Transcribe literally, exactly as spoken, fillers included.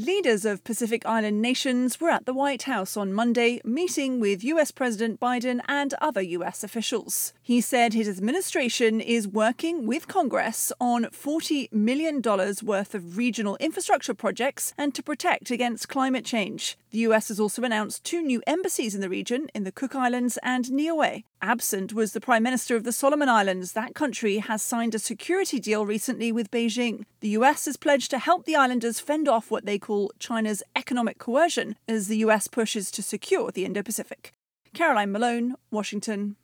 Leaders of Pacific Island nations were at the White House on Monday, meeting with U S President Biden and other U S officials. He said his administration is working with Congress on forty million dollars worth of regional infrastructure projects and to protect against climate change. The U S has also announced two new embassies in the region, in the Cook Islands and Niue. Absent was the Prime Minister of the Solomon Islands. That country has signed a security deal recently with Beijing. The U S has pledged to help the islanders fend off what they call China's economic coercion as the U S pushes to secure the Indo-Pacific. Caroline Malone, Washington.